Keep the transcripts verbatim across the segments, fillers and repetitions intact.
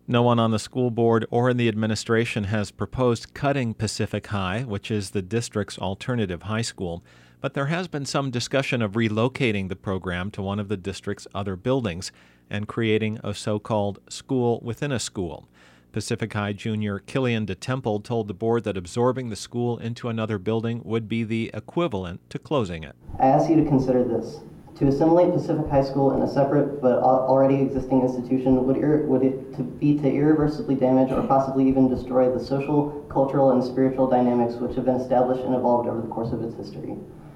No one on the school board or in the administration has proposed cutting Pacific High, which is the district's alternative high school, but there has been some discussion of relocating the program to one of the district's other buildings and creating a so-called school within a school. Pacific High junior Killian DeTemple told the board that absorbing the school into another building would be the equivalent to closing it. I ask you to consider this. To assimilate Pacific High School in a separate but already existing institution would, ir- would it to be to irreversibly damage or possibly even destroy the social, cultural, and spiritual dynamics which have been established and evolved over the course of its history.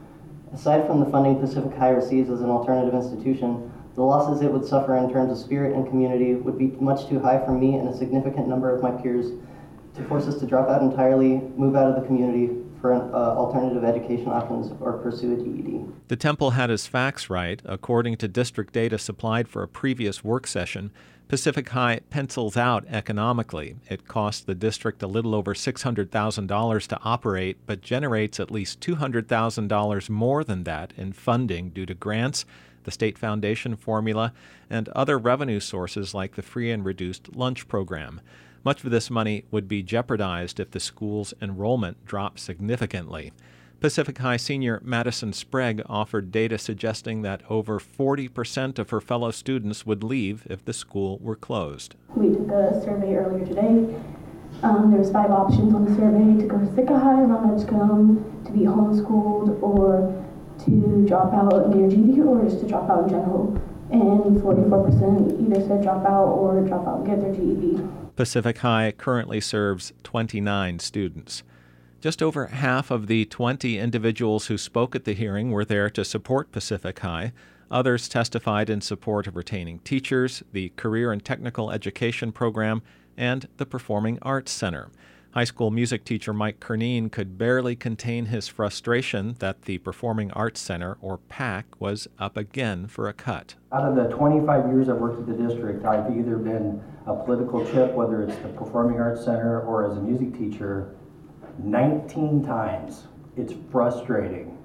Aside from the funding Pacific High receives as an alternative institution, the losses it would suffer in terms of spirit and community would be much too high for me and a significant number of my peers to force us to drop out entirely, move out of the community for uh, alternative education options, or pursue a D E D. DeTemple had his facts right. According to district data supplied for a previous work session, Pacific High pencils out economically. It costs the district a little over six hundred thousand dollars to operate, but generates at least two hundred thousand dollars more than that in funding due to grants, the state foundation formula, and other revenue sources like the free and reduced lunch program. Much of this money would be jeopardized if the school's enrollment dropped significantly. Pacific High senior Madison Sprague offered data suggesting that over forty percent of her fellow students would leave if the school were closed. We took a survey earlier today. Um, there was five options on the survey: to go to Sitka High, Mount Edgecombe, to be homeschooled, or to drop out near G D, or just to drop out in general. And forty-four percent either said drop out or drop out and get their G E D. Pacific High currently serves twenty-nine students. Just over half of the twenty individuals who spoke at the hearing were there to support Pacific High. Others testified in support of retaining teachers, the Career and Technical Education Program, and the Performing Arts Center. High school music teacher Mike Kerneen could barely contain his frustration that the Performing Arts Center, or PAC, was up again for a cut. Out of the twenty-five years I've worked at the district, I've either been a political chip, whether it's the Performing Arts Center or as a music teacher, nineteen times. It's frustrating.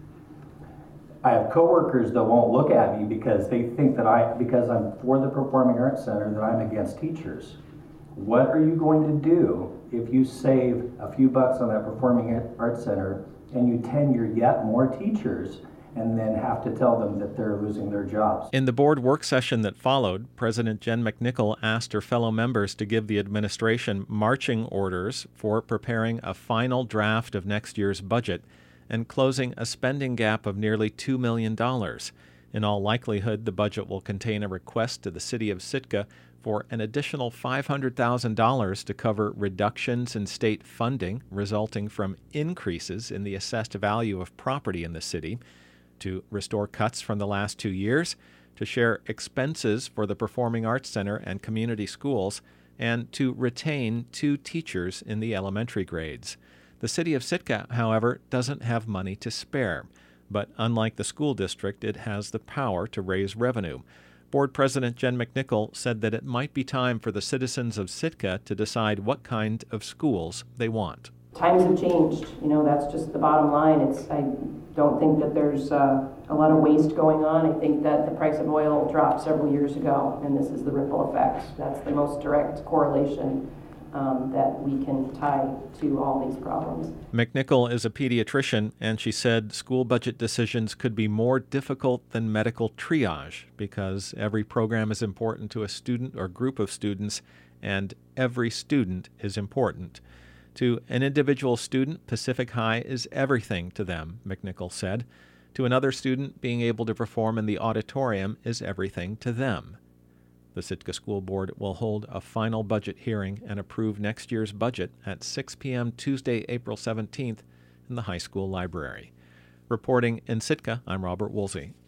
I have coworkers that won't look at me because they think that I, because I'm for the Performing Arts Center, that I'm against teachers. What are you going to do if you save a few bucks on that Performing Arts Center and you tenure yet more teachers and then have to tell them that they're losing their jobs? In the board work session that followed, President Jen McNichol asked her fellow members to give the administration marching orders for preparing a final draft of next year's budget and closing a spending gap of nearly two million dollars. In all likelihood, the budget will contain a request to the city of Sitka for an additional five hundred thousand dollars to cover reductions in state funding resulting from increases in the assessed value of property in the city, to restore cuts from the last two years, to share expenses for the Performing Arts Center and community schools, and to retain two teachers in the elementary grades. The city of Sitka, however, doesn't have money to spare, but unlike the school district, it has the power to raise revenue. Board President Jen McNichol said that it might be time for the citizens of Sitka to decide what kind of schools they want. Times have changed. You know, that's just the bottom line. It's I don't think that there's uh, a lot of waste going on. I think that the price of oil dropped several years ago, and this is the ripple effect. That's the most direct correlation um, that we can tie to all these problems. McNichol is a pediatrician, and she said school budget decisions could be more difficult than medical triage because every program is important to a student or group of students, and every student is important. To an individual student, Pacific High is everything to them, McNichol said. To another student, being able to perform in the auditorium is everything to them. The Sitka School Board will hold a final budget hearing and approve next year's budget at six p.m. Tuesday, April seventeenth in the high school library. Reporting in Sitka, I'm Robert Woolsey.